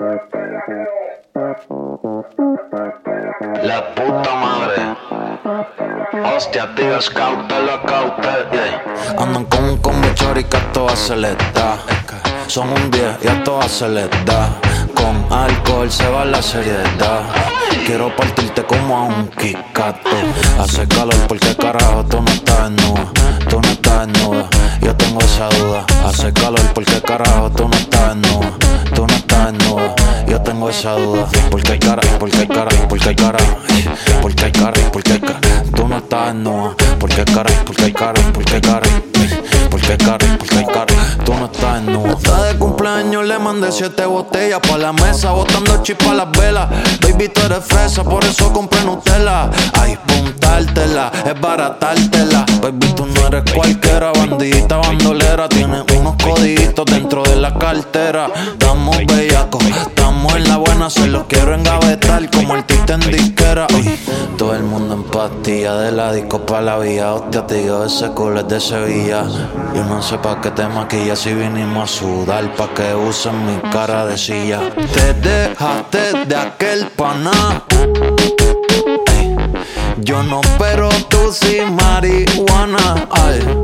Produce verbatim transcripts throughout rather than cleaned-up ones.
La puta madre. Hostia, tío, es cautela, cautela, yeah. Andan con un combo chori que a todas se les da. Son un diez y a todas se les da. Con alcohol se va la seriedad. Quiero partirte como a un Kikato. Hace calor porque carajo tú no estás desnuda. Tú no estás desnuda, yo tengo esa duda. Hace calor porque carajo tú no estás desnuda. Tú no estás desnuda, yo tengo esa duda. Porque hay cara, porque hay cara, porque hay cara. Porque hay cara, porque hay cara. Tú no estás desnuda. Porque hay cara, porque hay cara, porque hay cara. Porque hay cara, porque hay cara. Tú no estás desnuda. Está de cumpleaños, le mandé siete botellas pa' la mesa, botando chispa a las velas. Baby, tú eres fresa, por eso compré Nutella. Ay, puntártela, es baratártela. Baby, tú no eres cualquiera, bandidita bandolera. Tienes unos coditos dentro de la cartera. Estamos bellacos, estamos en la buena. Se los quiero engavetar como el tiste en disquera. Uy, todo el mundo en pastilla, de la disco pa' la vía. Hostia, te digo, ese culo es de Sevilla. Yo no sé pa' qué te maquillas si vinimos a sudar, pa' que usen mi cara de silla. Te dejaste de aquel pana. Ey, yo no, pero tú sí marihuana. Ay.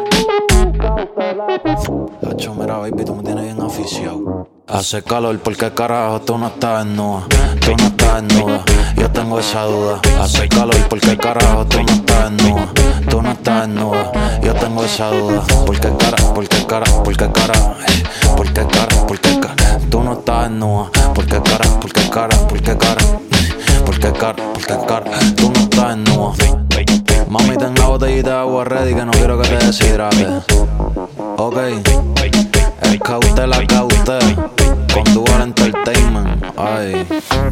Hacho, mira, baby, tú me tienes bien aficiado. Hace calor porque carajo tú no estás desnuda. Tú no estás desnuda, yo tengo esa duda. Hace calor porque carajo tú no estás desnuda. Tú no estás desnuda, yo tengo esa duda. Porque cara, porque cara, porque cara. Porque cara, porque cara. Tú no estás desnuda. Porque cara, porque cara, porque cara. Porque cara, porque cara. Tú no estás desnuda. Mami, ten la botellita de agua ready que no quiero que te deshidrates. Ok, es cautela, cautela. Con Dual Entertainment. Ay.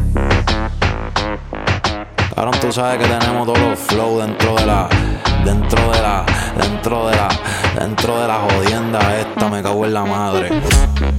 Ahora tú sabes que tenemos todos los flow dentro de la, dentro de la, dentro de la, dentro de la jodienda esta. Me cago en la madre.